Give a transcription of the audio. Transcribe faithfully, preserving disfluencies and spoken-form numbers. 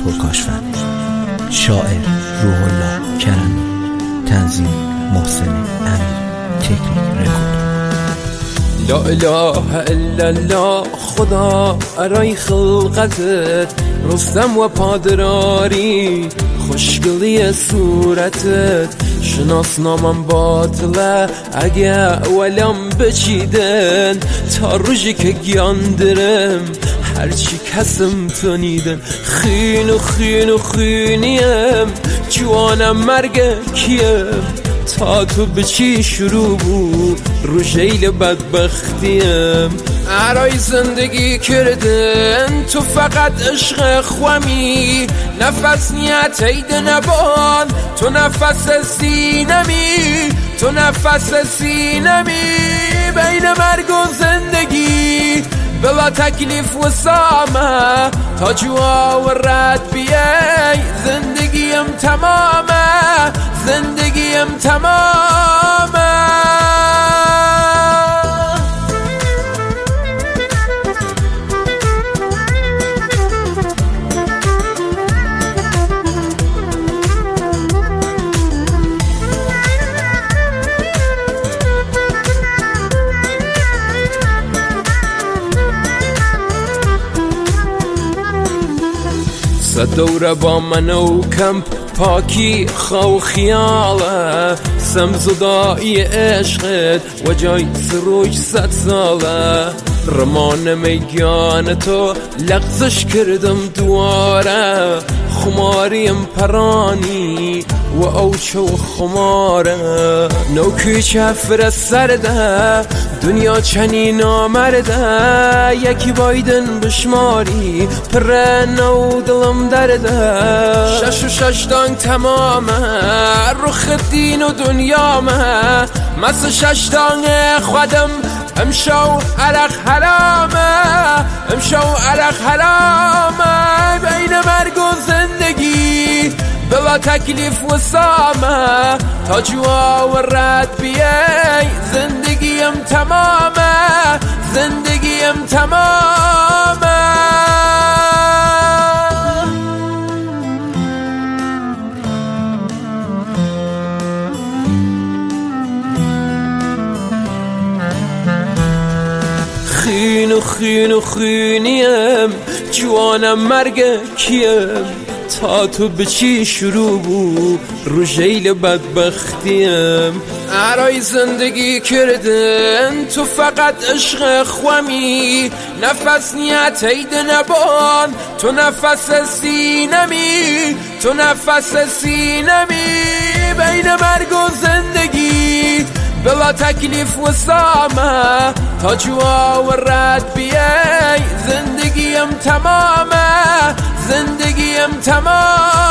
پرکاشفند. شاعر روح الله کرمی. تنظیم محسن امیر. تکنیک رکورد. لا اله الا الله خدا ارای خلقتت، رستم و پادراری خوشگلی صورتت. شناسنامم باطله اگه ولم بچیدن، تا روزی که گیاندرم هرچی کسم تنیدن. خین و خین و خینیم جوانم مرگ کیم، تا تو به چی شروع بود رو شیل بدبختیم. ارای زندگی کردن تو فقط عشق خوامی، نفس نیت عید نبان تو نفس سینمی، تو نفس سینمی. بین مرگ و زندگی بلا تکلیف و سامه، تا جوا و رد بیای زندگیم تمامه، زندگیم تمامه. صد دوره با من و کمپ پاکی خو خیاله، سمزدایی عشقت و جای سروش صد ساله. رمان میگان تو لغزش کردم دواره، خماریم پرانی و اوچو خماره. نوکی چفر سرده دنیا چنین آمرده، یکی بایدن بشماری پر نو دلم درده. شش و شش دانگ تمامه رخ دین و دنیامه، مثل شش دانگ خودم امشو عرق حرامه، امشو عرق حرامه. بین مرگ و زندگی بلا تکلیف و سامه، تا جوا و رد بیای زندگیم تمامه، زندگیم تمامه. خین و خین و خینیم جوانم مرگ کیم، تا تو به چی شروع بود رو جیل بدبختیم. ارای زندگی کردن تو فقط عشق خوامی، نفس نیت عید نبان تو نفس سینمی، تو نفس سینمی. بین مرگ و زندگی بلا تکلیف و سامه، تا جوا و رد بیای زندگیم تمامه، زندگیم تمامه.